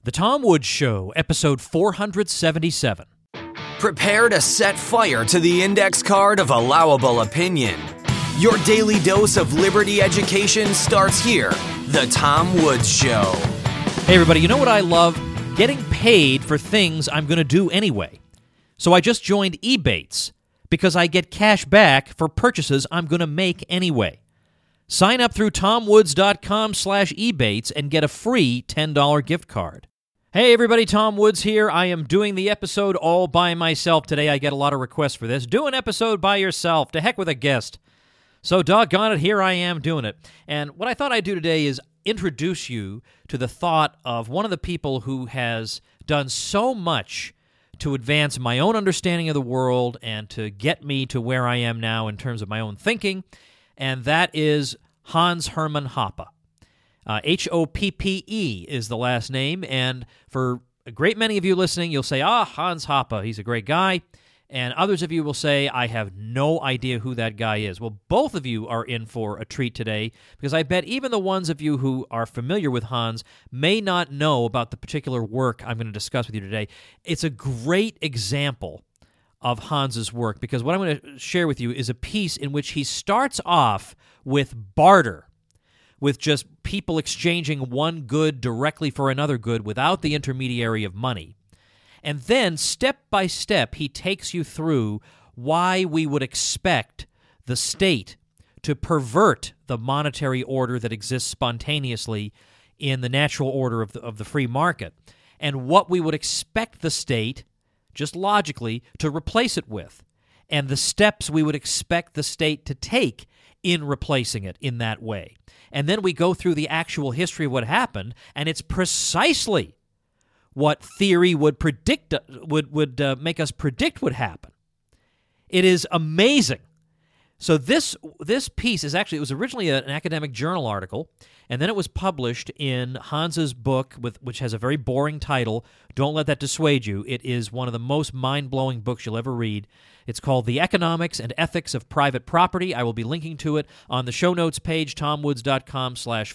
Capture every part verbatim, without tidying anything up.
The Tom Woods Show, episode four seventy-seven. Prepare to set fire to the index card of allowable opinion. Your daily dose of liberty education starts here. The Tom Woods Show. Hey, everybody, you know what I love? Getting paid for things I'm going to do anyway. So I just joined Ebates because I get cash back for purchases I'm going to make anyway. Sign up through tomwoods.com slash Ebates and get a free ten dollars gift card. Hey everybody, Tom Woods here. I am doing the episode all by myself today. I get a lot of requests for this. Do an episode by yourself. To heck with a guest. So doggone it, here I am doing it. And what I thought I'd do today is introduce you to the thought of one of the people who has done so much to advance my own understanding of the world and to get me to where I am now in terms of my own thinking, and that is Hans Hermann Hoppe. Uh, H O P P E is the last name, and for a great many of you listening, you'll say, ah, Hans Hoppe, he's a great guy, and others of you will say, I have no idea who that guy is. Well, both of you are in for a treat today, because I bet even the ones of you who are familiar with Hans may not know about the particular work I'm going to discuss with you today. It's a great example of Hans's work, because what I'm going to share with you is a piece in which he starts off with barter, with just people exchanging one good directly for another good without the intermediary of money. And then, step by step, he takes you through why we would expect the state to pervert the monetary order that exists spontaneously in the natural order of the, of the free market, and what we would expect the state, just logically, to replace it with, and the steps we would expect the state to take in replacing it in that way. And then we go through the actual history of what happened, and it's precisely what theory would predict, would would uh, make us predict would happen. It is amazing. So this this piece is actually, it was originally an academic journal article, and then it was published in Hans's book, with which has a very boring title. Don't let that dissuade you. It is one of the most mind-blowing books you'll ever read. It's called The Economics and Ethics of Private Property. I will be linking to it on the show notes page, tomwoods.com slash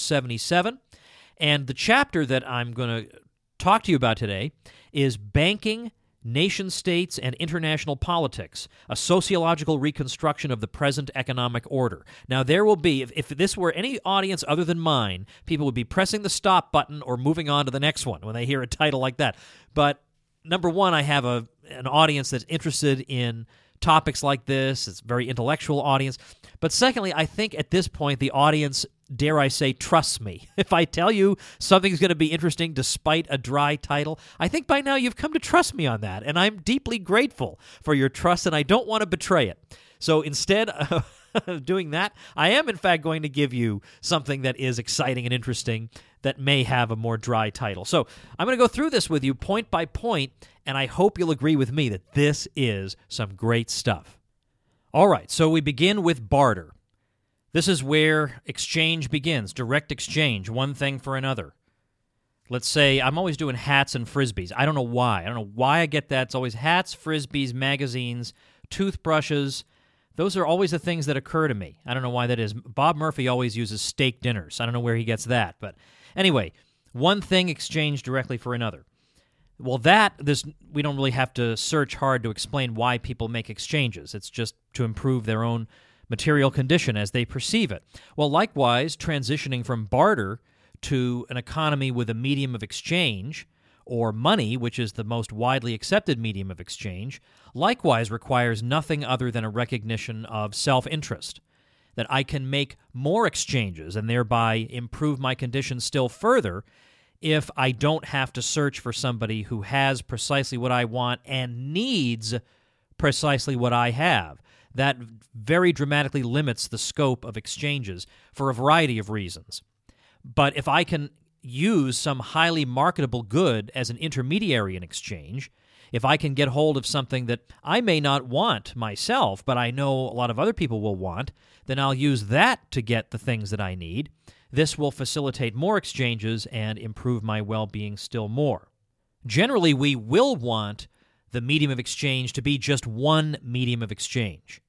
477. And the chapter that I'm going to talk to you about today is Banking, Nation-States, and International Politics, a sociological reconstruction of the present economic order. Now, there will be, if, if this were any audience other than mine, people would be pressing the stop button or moving on to the next one when they hear a title like that. But number one, I have a an audience that's interested in topics like this. It's a very intellectual audience. But secondly, I think at this point, the audience, dare I say, trusts me. If I tell you something's going to be interesting despite a dry title, I think by now you've come to trust me on that, and I'm deeply grateful for your trust, and I don't want to betray it. So instead of doing that, I am in fact going to give you something that is exciting and interesting that may have a more dry title. So I'm going to go through this with you point by point, and I hope you'll agree with me that this is some great stuff. All right, so we begin with barter. This is where exchange begins, direct exchange, one thing for another. Let's say I'm always doing hats and Frisbees. I don't know why. I don't know why I get that. It's always hats, Frisbees, magazines, toothbrushes. Those are always the things that occur to me. I don't know why that is. Bob Murphy always uses steak dinners. I don't know where he gets that. But anyway, one thing exchanged directly for another. Well, that, this, we don't really have to search hard to explain why people make exchanges. It's just to improve their own material condition as they perceive it. Well, likewise, transitioning from barter to an economy with a medium of exchange, or money, which is the most widely accepted medium of exchange, likewise requires nothing other than a recognition of self-interest, that I can make more exchanges and thereby improve my condition still further if I don't have to search for somebody who has precisely what I want and needs precisely what I have. That very dramatically limits the scope of exchanges for a variety of reasons. But if I can use some highly marketable good as an intermediary in exchange, if I can get hold of something that I may not want myself, but I know a lot of other people will want, then I'll use that to get the things that I need. This will facilitate more exchanges and improve my well-being still more. Generally, we will want the medium of exchange to be just one medium of exchange.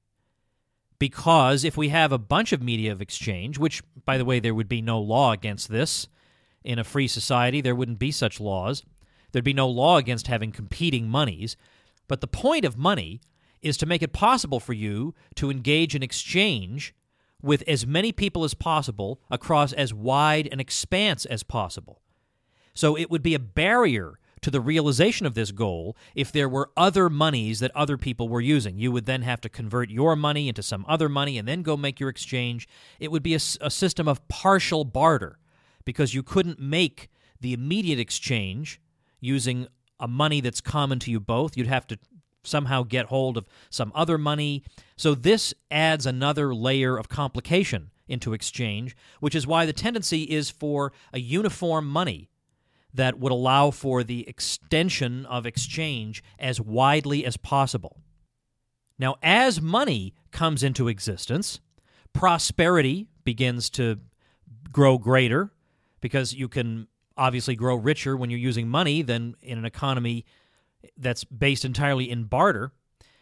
Because if we have a bunch of media of exchange, which, by the way, there would be no law against this, In a free society, there wouldn't be such laws. There'd be no law against having competing monies. But the point of money is to make it possible for you to engage in exchange with as many people as possible across as wide an expanse as possible. So it would be a barrier to the realization of this goal if there were other monies that other people were using. You would then have to convert your money into some other money and then go make your exchange. It would be a, a system of partial barter because you couldn't make the immediate exchange using a money that's common to you both. You'd have to somehow get hold of some other money. So this adds another layer of complication into exchange, which is why the tendency is for a uniform money that would allow for the extension of exchange as widely as possible. Now, as money comes into existence, prosperity begins to grow greater because you can obviously grow richer when you're using money than in an economy that's based entirely in barter.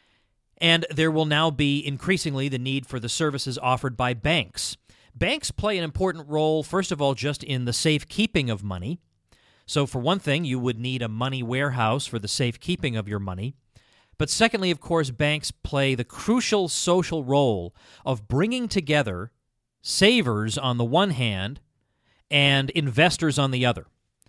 And there will now be increasingly the need for the services offered by banks. Banks play an important role, first of all, just in the safekeeping of money. So for one thing, you would need a money warehouse for the safekeeping of your money. But secondly, of course, banks play the crucial social role of bringing together savers on the one hand and investors on the other.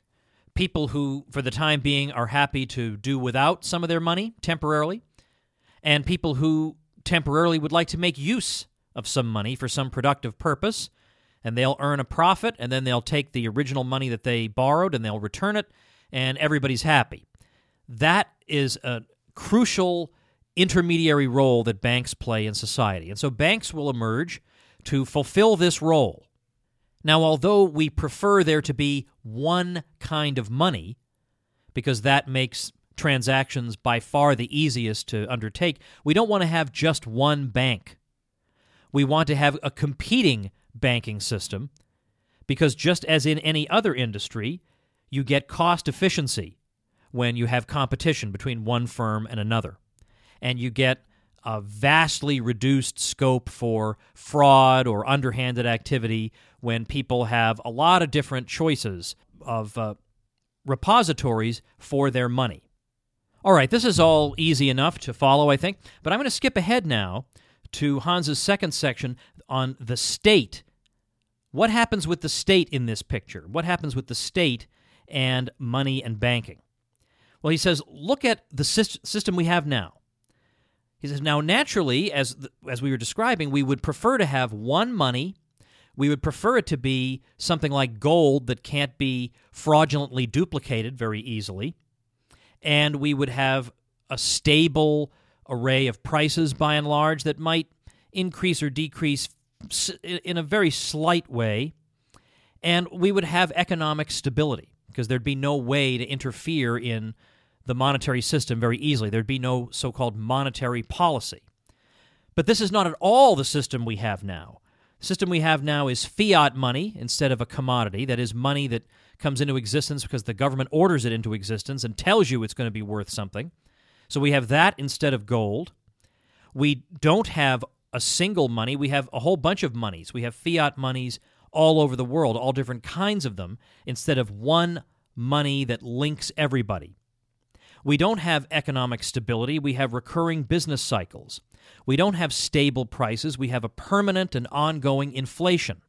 People who, for the time being, are happy to do without some of their money temporarily, and people who temporarily would like to make use of some money for some productive purpose, and they'll earn a profit, and then they'll take the original money that they borrowed, and they'll return it, and everybody's happy. That is a crucial intermediary role that banks play in society, and so banks will emerge to fulfill this role. Now, although we prefer there to be one kind of money, because that makes transactions by far the easiest to undertake, we don't want to have just one bank. We want to have a competing banking system, because just as in any other industry, you get cost efficiency when you have competition between one firm and another, and you get a vastly reduced scope for fraud or underhanded activity when people have a lot of different choices of uh, repositories for their money. All right, this is all easy enough to follow, I think, but I'm going to skip ahead now to Hans's second section on the state. What happens with the state in this picture? What happens with the state and money and banking? Well, he says, look at the system we have now. He says, now, naturally, as the, as we were describing, we would prefer to have one money. We would prefer it to be something like gold that can't be fraudulently duplicated very easily. And we would have a stable array of prices, by and large, that might increase or decrease in a very slight way. And we would have economic stability, because there'd be no way to interfere in the monetary system very easily. There'd be no so-called monetary policy. But this is not at all the system we have now. The system we have now is fiat money instead of a commodity. That is money that comes into existence because the government orders it into existence and tells you it's going to be worth something. So we have that instead of gold. We don't have a single money. We have a whole bunch of monies. We have fiat monies all over the world, all different kinds of them, instead of one money that links everybody. We don't have economic stability. We have recurring business cycles. We don't have stable prices. We have a permanent and ongoing inflation.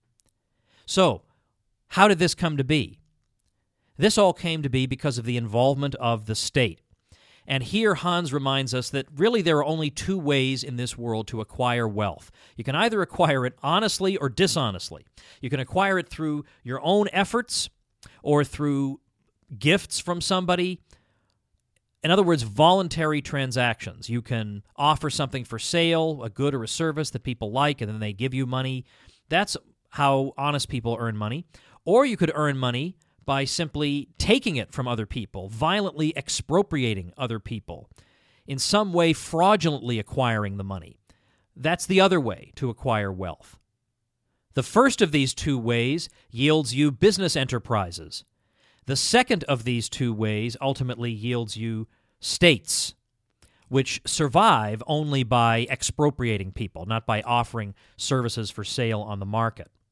So, how did this come to be? This all came to be because of the involvement of the state. And here Hans reminds us that really there are only two ways in this world to acquire wealth. You can either acquire it honestly or dishonestly. You can acquire it through your own efforts or through gifts from somebody. In other words, voluntary transactions. You can offer something for sale, a good or a service that people like, and then they give you money. That's how honest people earn money. Or you could earn money by simply taking it from other people, violently expropriating other people, in some way fraudulently acquiring the money. That's the other way to acquire wealth. The first of these two ways yields you business enterprises. The second of these two ways ultimately yields you states, which survive only by expropriating people, not by offering services for sale on the market.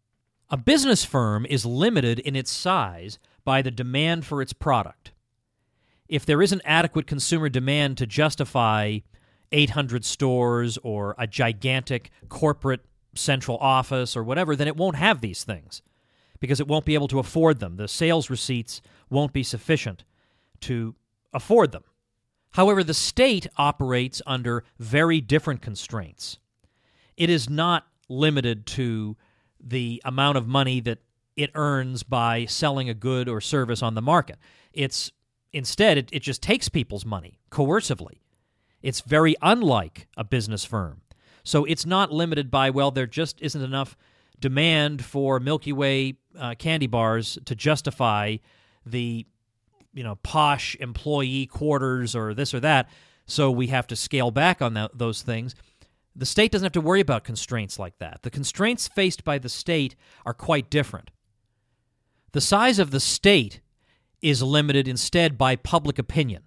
A business firm is limited in its size by the demand for its product. If there isn't adequate consumer demand to justify eight hundred stores or a gigantic corporate central office or whatever, then it won't have these things because it won't be able to afford them. The sales receipts won't be sufficient to afford them. However, the state operates under very different constraints. It is not limited to the amount of money that it earns by selling a good or service on the market. It's instead, it, it just takes people's money coercively. It's very unlike a business firm. So it's not limited by, well, there just isn't enough demand for Milky Way uh, candy bars to justify the, you know, posh employee quarters or this or that, so we have to scale back on that, those things. The state doesn't have to worry about constraints like that. The constraints faced by the state are quite different. The size of the state is limited instead by public opinion.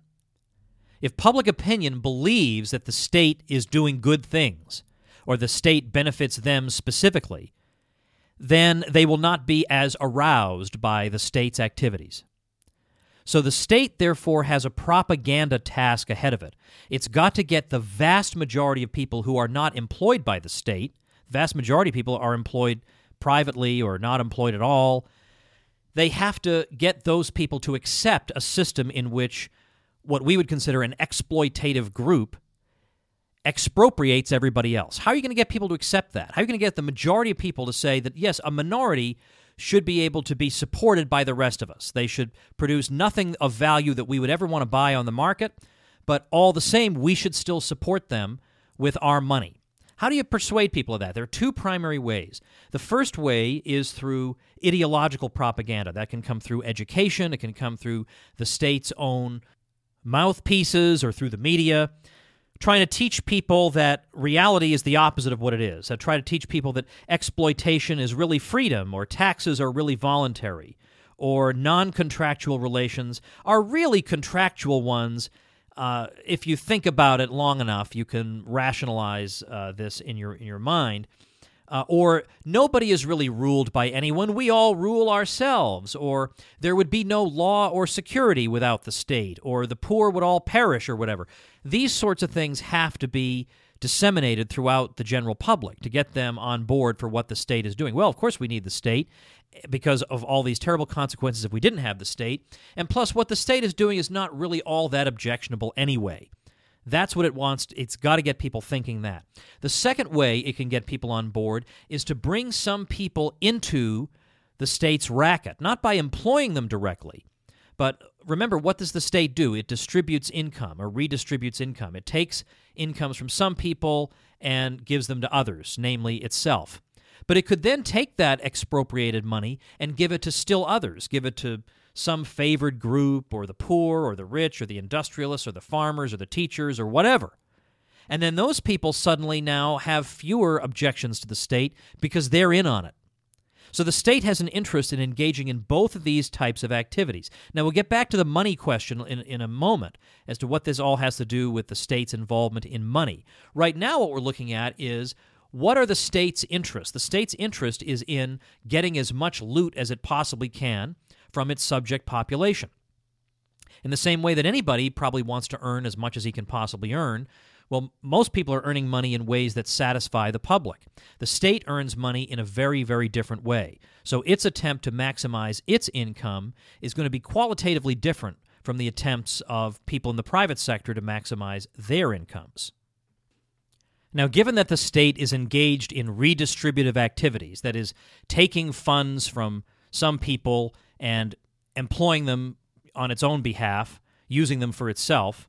If public opinion believes that the state is doing good things, or the state benefits them specifically, then they will not be as aroused by the state's activities. So the state, therefore, has a propaganda task ahead of it. It's got to get the vast majority of people who are not employed by the state, the vast majority of people are employed privately or not employed at all, they have to get those people to accept a system in which what we would consider an exploitative group expropriates everybody else. How are you going to get people to accept that? How are you going to get the majority of people to say that, yes, a minority should be able to be supported by the rest of us? They should produce nothing of value that we would ever want to buy on the market, but all the same, we should still support them with our money. How do you persuade people of that? There are two primary ways. The first way is through ideological propaganda. That can come through education. It can come through the state's own mouthpieces or through the media, trying to teach people that reality is the opposite of what it is. I try to teach people that exploitation is really freedom, or taxes are really voluntary, or non-contractual relations are really contractual ones. Uh, if you think about it long enough, you can rationalize uh, this in your in your mind. Uh, or nobody is really ruled by anyone, we all rule ourselves, or there would be no law or security without the state, or the poor would all perish, or whatever. These sorts of things have to be disseminated throughout the general public to get them on board for what the state is doing. Well, of course we need the state because of all these terrible consequences if we didn't have the state, and plus what the state is doing is not really all that objectionable anyway. That's what it wants. It's got to get people thinking that. The second way it can get people on board is to bring some people into the state's racket, not by employing them directly, but remember, what does the state do? It distributes income or redistributes income. It takes incomes from some people and gives them to others, namely itself. But it could then take that expropriated money and give it to still others, give it to some favored group, or the poor, or the rich, or the industrialists, or the farmers, or the teachers, or whatever. And then those people suddenly now have fewer objections to the state because they're in on it. So the state has an interest in engaging in both of these types of activities. Now, we'll get back to the money question in, in a moment as to what this all has to do with the state's involvement in money. Right now, what we're looking at is, what are the state's interests? The state's interest is in getting as much loot as it possibly can from its subject population. In the same way that anybody probably wants to earn as much as he can possibly earn, well, most people are earning money in ways that satisfy the public. The state earns money in a very, very different way. So its attempt to maximize its income is going to be qualitatively different from the attempts of people in the private sector to maximize their incomes. Now, given that the state is engaged in redistributive activities, that is, taking funds from some people and employing them on its own behalf, using them for itself,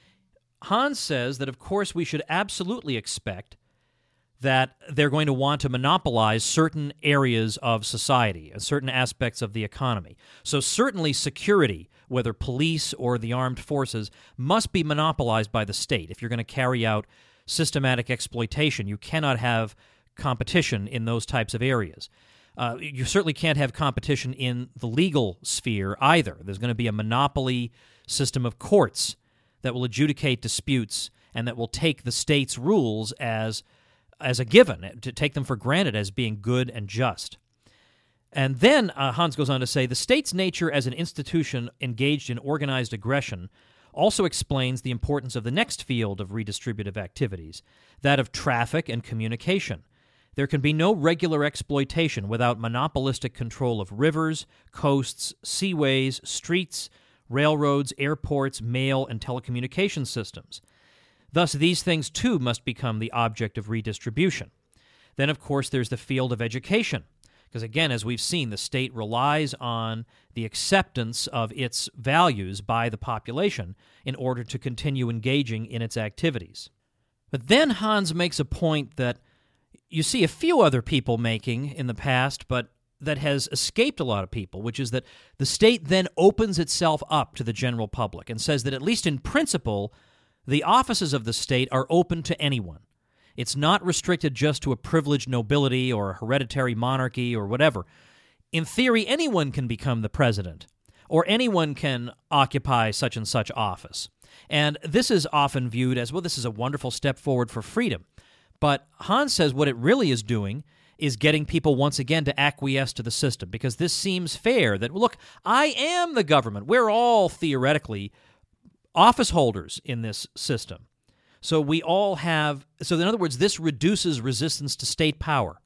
Hans says that, of course, we should absolutely expect that they're going to want to monopolize certain areas of society, certain aspects of the economy. So certainly security, whether police or the armed forces, must be monopolized by the state. If you're going to carry out systematic exploitation, you cannot have competition in those types of areas. Uh, you certainly can't have competition in the legal sphere either. There's going to be a monopoly system of courts that will adjudicate disputes and that will take the state's rules as as a given, to take them for granted as being good and just. And then uh, Hans goes on to say, the state's nature as an institution engaged in organized aggression also explains the importance of the next field of redistributive activities, that of traffic and communication. There can be no regular exploitation without monopolistic control of rivers, coasts, seaways, streets, railroads, airports, mail, and telecommunication systems. Thus, these things too must become the object of redistribution. Then, of course, there's the field of education, because again, as we've seen, the state relies on the acceptance of its values by the population in order to continue engaging in its activities. But then Hans makes a point that you see a few other people making in the past, but that has escaped a lot of people, which is that the state then opens itself up to the general public and says that at least in principle, the offices of the state are open to anyone. It's not restricted just to a privileged nobility or a hereditary monarchy or whatever. In theory, anyone can become the president, or anyone can occupy such and such office. And this is often viewed as, well, this is a wonderful step forward for freedom. But Hans says what it really is doing is getting people once again to acquiesce to the system, because this seems fair that, look, I am the government. We're all theoretically office holders in this system. So we all have, so in other words, this reduces resistance to state power.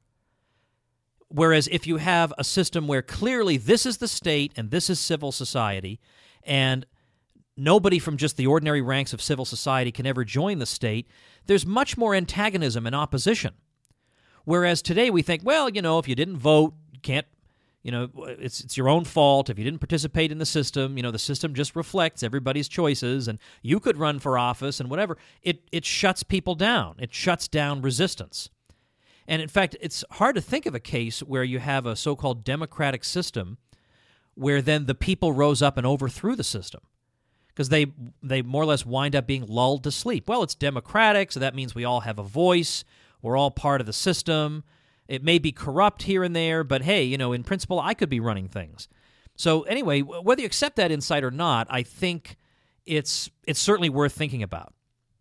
Whereas if you have a system where clearly this is the state and this is civil society, and nobody from just the ordinary ranks of civil society can ever join the state, there's much more antagonism and opposition. Whereas today we think, well, you know, if you didn't vote, you can't, you know, it's it's your own fault. If you didn't participate in the system, you know, the system just reflects everybody's choices, and you could run for office and whatever. It it shuts people down. It shuts down resistance. And in fact, it's hard to think of a case where you have a so-called democratic system where then the people rose up and overthrew the system, because they they more or less wind up being lulled to sleep. Well, it's democratic, so that means we all have a voice. We're all part of the system. It may be corrupt here and there, but hey, you know, in principle, I could be running things. So anyway, whether you accept that insight or not, I think it's it's certainly worth thinking about.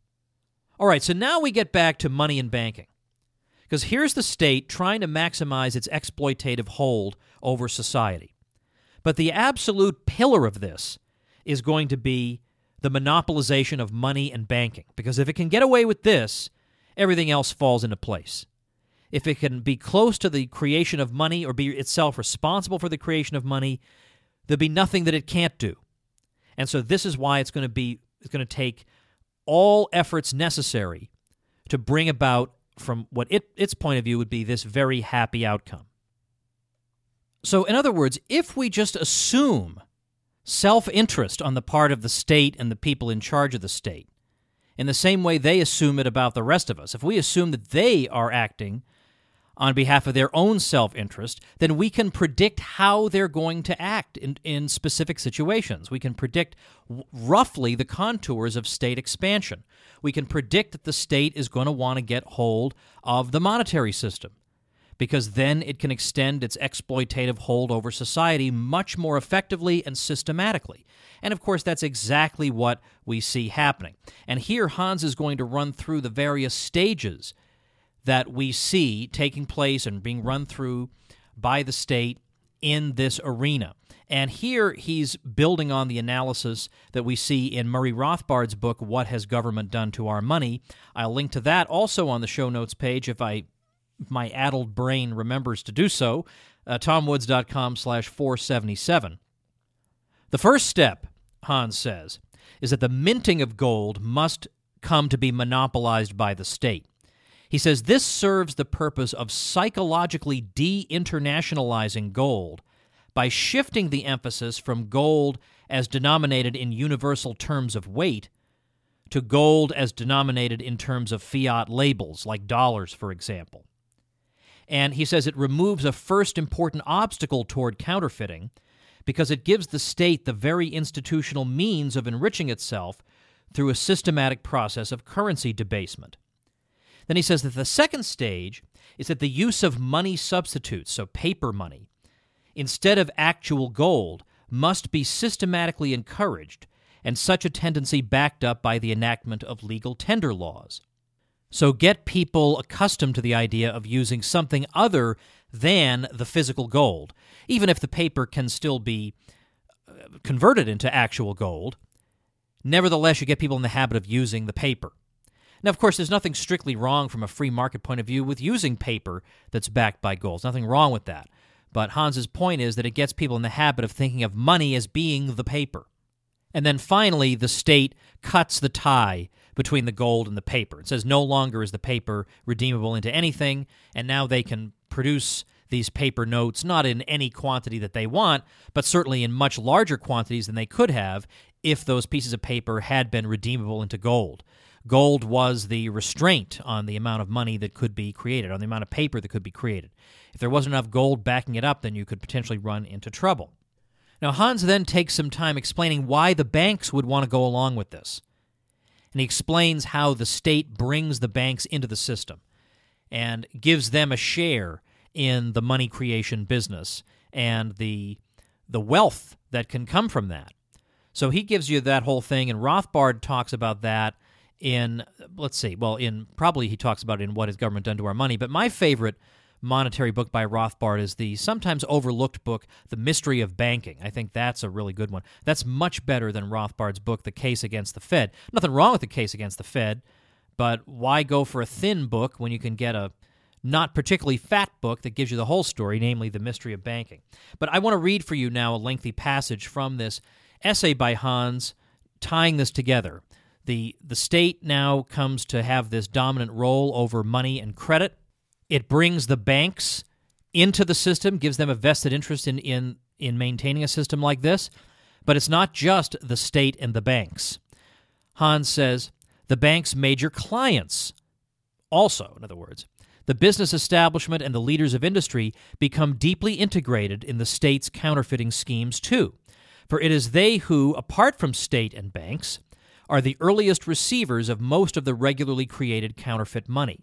All right, so now we get back to money and banking, because here's the state trying to maximize its exploitative hold over society. But the absolute pillar of this is going to be the monopolization of money and banking, because if it can get away with this, everything else falls into place. If it can be close to the creation of money or be itself responsible for the creation of money, there'll be nothing that it can't do. And so this is why it's going to be it's going to take all efforts necessary to bring about, from what it, its point of view would be, this very happy outcome. So in other words, if we just assume self-interest on the part of the state and the people in charge of the state, in the same way they assume it about the rest of us, if we assume that they are acting on behalf of their own self-interest, then we can predict how they're going to act in, in specific situations. We can predict w- roughly the contours of state expansion. We can predict that the state is going to want to get hold of the monetary system, because then it can extend its exploitative hold over society much more effectively and systematically. And of course, that's exactly what we see happening. And here Hans is going to run through the various stages that we see taking place and being run through by the state in this arena. And here he's building on the analysis that we see in Murray Rothbard's book, What Has Government Done to Our Money? I'll link to that also on the show notes page if I if my addled brain remembers to do so, uh, tomwoods.com slash 477. The first step, Hans says, is that the minting of gold must come to be monopolized by the state. He says this serves the purpose of psychologically de-internationalizing gold by shifting the emphasis from gold as denominated in universal terms of weight to gold as denominated in terms of fiat labels, like dollars, for example. And he says it removes a first important obstacle toward counterfeiting because it gives the state the very institutional means of enriching itself through a systematic process of currency debasement. Then he says that the second stage is that the use of money substitutes, so paper money, instead of actual gold, must be systematically encouraged, and such a tendency backed up by the enactment of legal tender laws. So get people accustomed to the idea of using something other than the physical gold, even if the paper can still be converted into actual gold. Nevertheless, you get people in the habit of using the paper. Now, of course, there's nothing strictly wrong from a free market point of view with using paper that's backed by gold. There's nothing wrong with that. But Hans's point is that it gets people in the habit of thinking of money as being the paper. And then finally, the state cuts the tie between the gold and the paper. It says no longer is the paper redeemable into anything, and now they can produce these paper notes not in any quantity that they want, but certainly in much larger quantities than they could have if those pieces of paper had been redeemable into gold. Gold was the restraint on the amount of money that could be created, on the amount of paper that could be created. If there wasn't enough gold backing it up, then you could potentially run into trouble. Now, Hans then takes some time explaining why the banks would want to go along with this. And he explains how the state brings the banks into the system and gives them a share in the money creation business and the the wealth that can come from that. So he gives you that whole thing, and Rothbard talks about that in, let's see, well, in probably he talks about it in What Has Government Done to Our Money, but my favorite monetary book by Rothbard is the sometimes overlooked book, The Mystery of Banking. I think that's a really good one. That's much better than Rothbard's book, The Case Against the Fed. Nothing wrong with The Case Against the Fed, but why go for a thin book when you can get a not particularly fat book that gives you the whole story, namely The Mystery of Banking? But I want to read for you now a lengthy passage from this essay by Hans tying this together. The, the state now comes to have this dominant role over money and credit. It brings the banks into the system, gives them a vested interest in, in, in maintaining a system like this. But it's not just the state and the banks. Hans says, the bank's major clients also, in other words, the business establishment and the leaders of industry become deeply integrated in the state's counterfeiting schemes too. For it is they who, apart from state and banks, are the earliest receivers of most of the regularly created counterfeit money.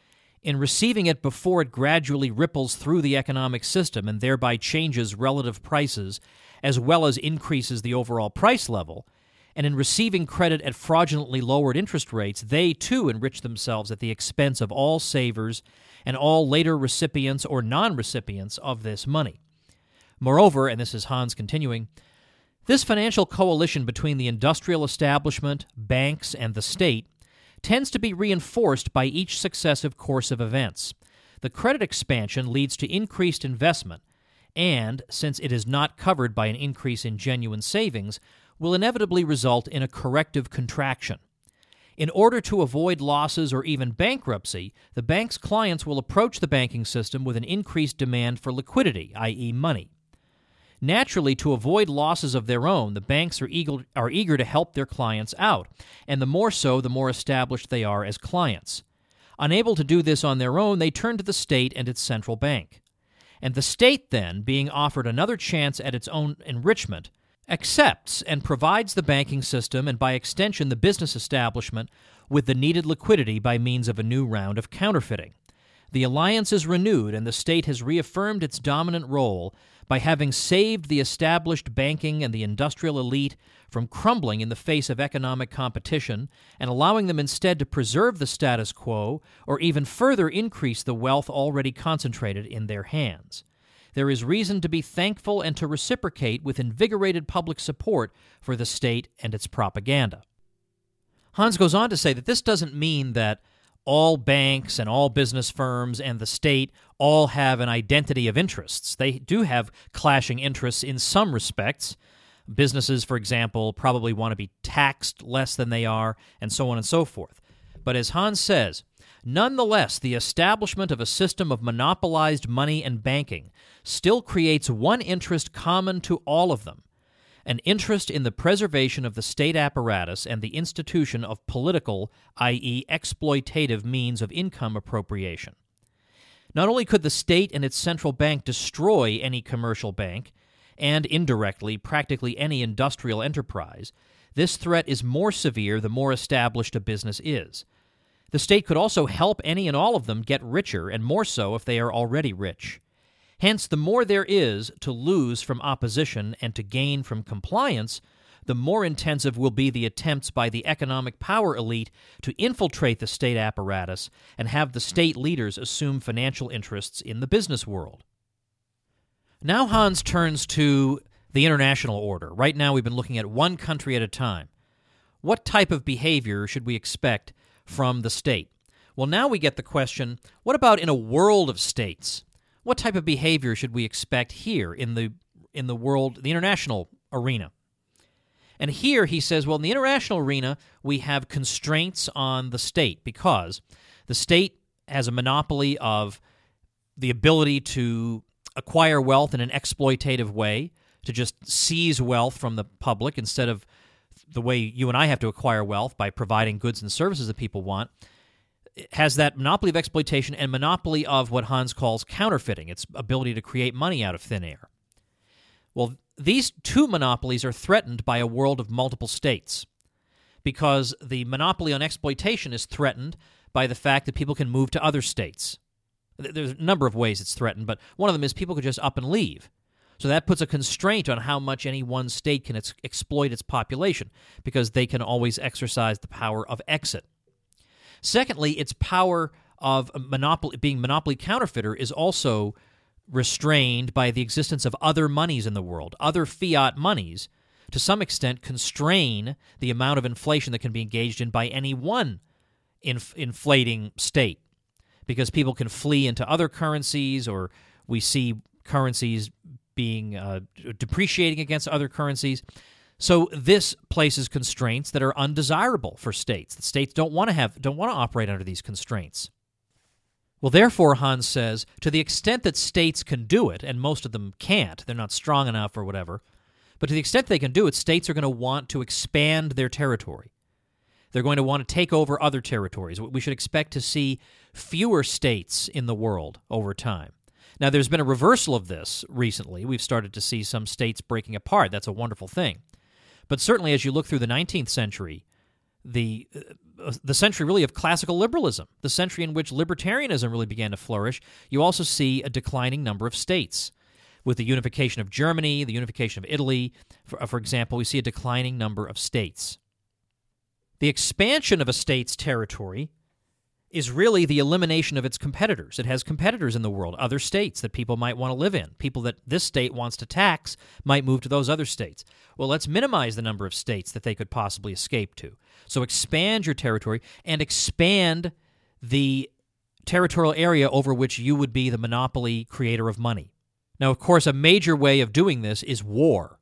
In receiving it before it gradually ripples through the economic system and thereby changes relative prices as well as increases the overall price level, and in receiving credit at fraudulently lowered interest rates, they too enrich themselves at the expense of all savers and all later recipients or non-recipients of this money. Moreover, and this is Hans continuing, this financial coalition between the industrial establishment, banks, and the state tends to be reinforced by each successive course of events. The credit expansion leads to increased investment, and, since it is not covered by an increase in genuine savings, will inevitably result in a corrective contraction. In order to avoid losses or even bankruptcy, the bank's clients will approach the banking system with an increased demand for liquidity, that is money. Naturally, to avoid losses of their own, the banks are eager, are eager to help their clients out, and the more so, the more established they are as clients. Unable to do this on their own, they turn to the state and its central bank. And the state, then, being offered another chance at its own enrichment, accepts and provides the banking system and by extension the business establishment with the needed liquidity by means of a new round of counterfeiting. The alliance is renewed and the state has reaffirmed its dominant role by having saved the established banking and the industrial elite from crumbling in the face of economic competition and allowing them instead to preserve the status quo or even further increase the wealth already concentrated in their hands. There is reason to be thankful and to reciprocate with invigorated public support for the state and its propaganda. Hans goes on to say that this doesn't mean that all banks and all business firms and the state all have an identity of interests. They do have clashing interests in some respects. Businesses, for example, probably want to be taxed less than they are, and so on and so forth. But as Hans says, nonetheless, the establishment of a system of monopolized money and banking still creates one interest common to all of them, an interest in the preservation of the state apparatus and the institution of political, that is exploitative means of income appropriation. Not only could the state and its central bank destroy any commercial bank, and indirectly practically any industrial enterprise, this threat is more severe the more established a business is. The state could also help any and all of them get richer, and more so if they are already rich. Hence, the more there is to lose from opposition and to gain from compliance, the more intensive will be the attempts by the economic power elite to infiltrate the state apparatus and have the state leaders assume financial interests in the business world. Now Hans turns to the international order. Right now we've been looking at one country at a time. What type of behavior should we expect from the state? Well, now we get the question, what about in a world of states? What type of behavior should we expect here in the in the world, the international arena? And here he says, well, in the international arena, we have constraints on the state because the state has a monopoly of the ability to acquire wealth in an exploitative way, to just seize wealth from the public instead of the way you and I have to acquire wealth by providing goods and services that people want. It has that monopoly of exploitation and monopoly of what Hans calls counterfeiting, its ability to create money out of thin air. Well, these two monopolies are threatened by a world of multiple states because the monopoly on exploitation is threatened by the fact that people can move to other states. There's a number of ways it's threatened, but one of them is people could just up and leave. So that puts a constraint on how much any one state can ex- exploit its population because they can always exercise the power of exit. Secondly, its power of monopoly, being monopoly counterfeiter is also restrained by the existence of other monies in the world. Other fiat monies, to some extent, constrain the amount of inflation that can be engaged in by any one inf- inflating state, because people can flee into other currencies, or we see currencies being uh, depreciating against other currencies. So this places constraints that are undesirable for states. The states don't want to have, don't want to operate under these constraints. Well, therefore, Hans says, to the extent that states can do it, and most of them can't, they're not strong enough or whatever, but to the extent they can do it, states are going to want to expand their territory. They're going to want to take over other territories. We should expect to see fewer states in the world over time. Now, there's been a reversal of this recently. We've started to see some states breaking apart. That's a wonderful thing. But certainly, as you look through the nineteenth century, the uh, the century really of classical liberalism, the century in which libertarianism really began to flourish, you also see a declining number of states. With the unification of Germany, the unification of Italy, for, for example, we see a declining number of states. The expansion of a state's territory is really the elimination of its competitors. It has competitors in the world, other states that people might want to live in. People that this state wants to tax might move to those other states. Well, let's minimize the number of states that they could possibly escape to. So expand your territory and expand the territorial area over which you would be the monopoly creator of money. Now, of course, a major way of doing this is war.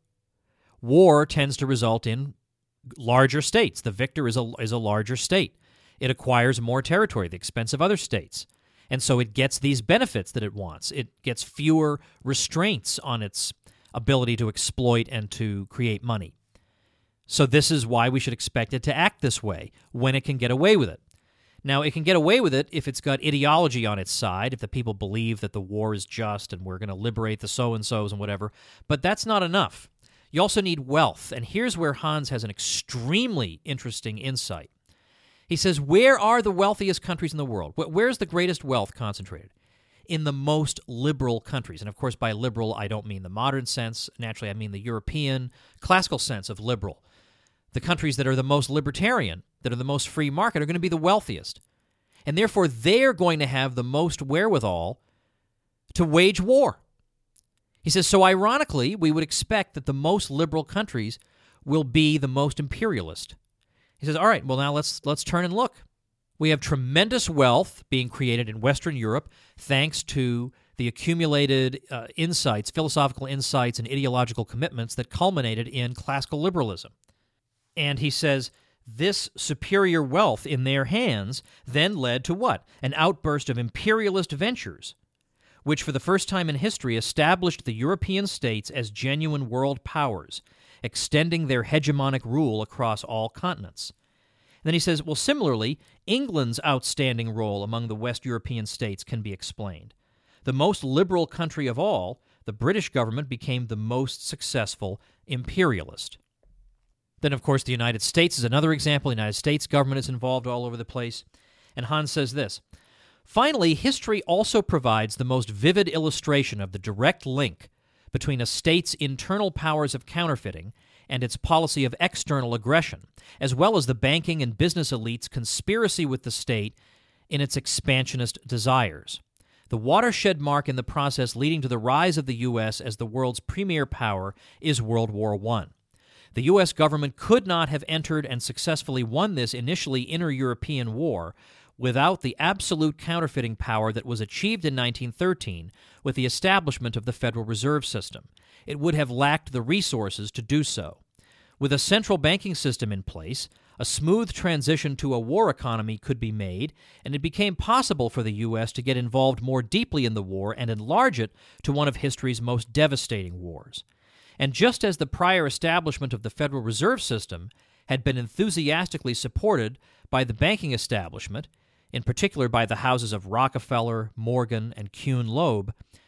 War tends to result in larger states. The victor is a, is a larger state. It acquires more territory at the expense of other states. And so it gets these benefits that it wants. It gets fewer restraints on its ability to exploit and to create money. So this is why we should expect it to act this way when it can get away with it. Now, it can get away with it if it's got ideology on its side, if the people believe that the war is just and we're going to liberate the so-and-sos and whatever. But that's not enough. You also need wealth. And here's where Hans has an extremely interesting insight. He says, where are the wealthiest countries in the world? Where's the greatest wealth concentrated? In the most liberal countries. And of course, by liberal, I don't mean the modern sense. Naturally, I mean the European, classical sense of liberal. The countries that are the most libertarian, that are the most free market, are going to be the wealthiest. And therefore, they're going to have the most wherewithal to wage war. He says, so ironically, we would expect that the most liberal countries will be the most imperialist. He says, all right, well, now let's let's turn and look. We have tremendous wealth being created in Western Europe thanks to the accumulated uh, insights, philosophical insights, and ideological commitments that culminated in classical liberalism. And he says, this superior wealth in their hands then led to what? An outburst of imperialist ventures, which for the first time in history established the European states as genuine world powers, extending their hegemonic rule across all continents. And then he says, well, similarly, England's outstanding role among the West European states can be explained. The most liberal country of all, the British government became the most successful imperialist. Then, of course, the United States is another example. The United States government is involved all over the place. And Hans says this, finally, history also provides the most vivid illustration of the direct link between a state's internal powers of counterfeiting and its policy of external aggression, as well as the banking and business elites' conspiracy with the state in its expansionist desires. The watershed mark in the process leading to the rise of the U S as the world's premier power is World War One. The U S government could not have entered and successfully won this initially inter-European war without the absolute counterfeiting power that was achieved in nineteen thirteen with the establishment of the Federal Reserve System. It would have lacked the resources to do so. With a central banking system in place, a smooth transition to a war economy could be made, and it became possible for the U S to get involved more deeply in the war and enlarge it to one of history's most devastating wars. And just as the prior establishment of the Federal Reserve System had been enthusiastically supported by the banking establishment, in particular by the houses of Rockefeller, Morgan, and Kuhn-Loeb,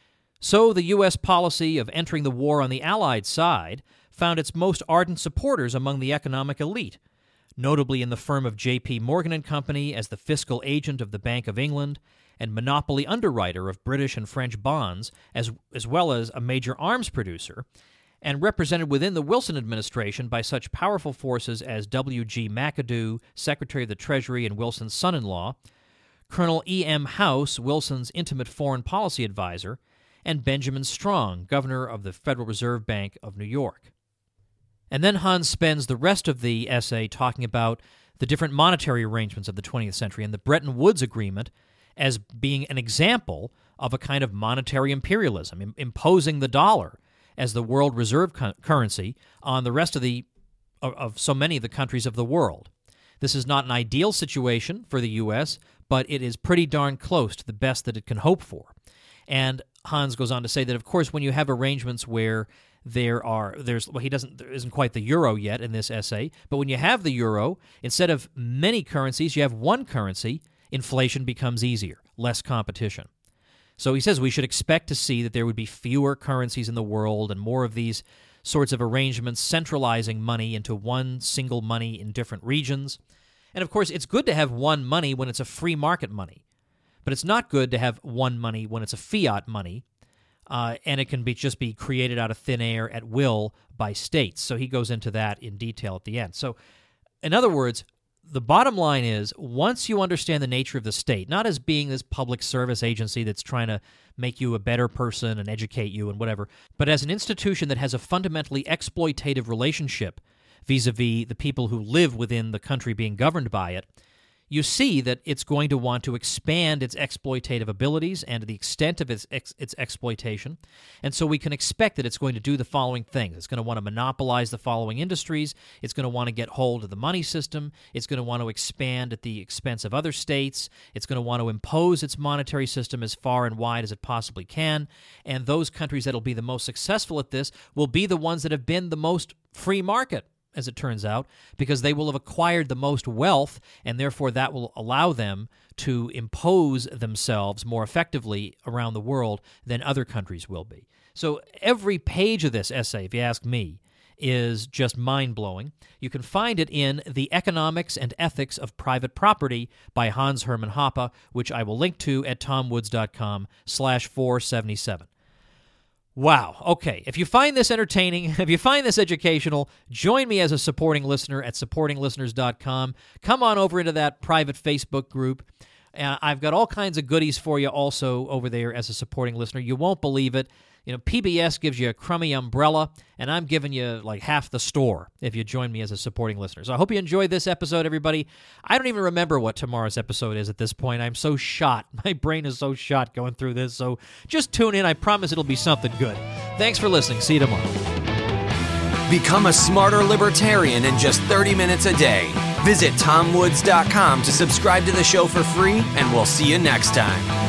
so the U S policy of entering the war on the Allied side found its most ardent supporters among the economic elite, notably in the firm of J P. Morgan and Company as the fiscal agent of the Bank of England and monopoly underwriter of British and French bonds, as, as well as a major arms producer, and represented within the Wilson administration by such powerful forces as W G McAdoo, Secretary of the Treasury and Wilson's son-in-law, Colonel E M House, Wilson's intimate foreign policy advisor, and Benjamin Strong, governor of the Federal Reserve Bank of New York. And then Hans spends the rest of the essay talking about the different monetary arrangements of the twentieth century and the Bretton Woods Agreement as being an example of a kind of monetary imperialism, im- imposing the dollar as the world reserve cu- currency on the rest of the of, of so many of the countries of the world. This is not an ideal situation for the U S, but it is pretty darn close to the best that it can hope for. And Hans goes on to say that, of course, when you have arrangements where there are there's well he doesn't there isn't quite the euro yet in this essay, but when you have the euro, instead of many currencies, you have one currency, inflation becomes easier, less competition. So he says we should expect to see that there would be fewer currencies in the world and more of these sorts of arrangements centralizing money into one single money in different regions. And of course, it's good to have one money when it's a free market money, but it's not good to have one money when it's a fiat money, uh, and it can be just be created out of thin air at will by states. So he goes into that in detail at the end. So in other words, the bottom line is, once you understand the nature of the state, not as being this public service agency that's trying to make you a better person and educate you and whatever, but as an institution that has a fundamentally exploitative relationship vis-a-vis the people who live within the country being governed by it, you see that it's going to want to expand its exploitative abilities and the extent of its ex- its exploitation. And so we can expect that it's going to do the following things. It's going to want to monopolize the following industries. It's going to want to get hold of the money system. It's going to want to expand at the expense of other states. It's going to want to impose its monetary system as far and wide as it possibly can. And those countries that will be the most successful at this will be the ones that have been the most free market, as it turns out, because they will have acquired the most wealth, and therefore that will allow them to impose themselves more effectively around the world than other countries will be. So every page of this essay, if you ask me, is just mind-blowing. You can find it in The Economics and Ethics of Private Property by Hans Hermann Hoppe, which I will link to at tomwoods.com slash 477. Wow. Okay. If you find this entertaining, if you find this educational, join me as a supporting listener at supporting listeners dot com. Come on over into that private Facebook group. Uh, I've got all kinds of goodies for you also over there as a supporting listener. You won't believe it. You know, P B S gives you a crummy umbrella, and I'm giving you like half the store if you join me as a supporting listener. So I hope you enjoyed this episode, everybody. I don't even remember what tomorrow's episode is at this point. I'm so shot. My brain is so shot going through this. So just tune in. I promise it'll be something good. Thanks for listening. See you tomorrow. Become a smarter libertarian in just thirty minutes a day. Visit tom woods dot com to subscribe to the show for free, and we'll see you next time.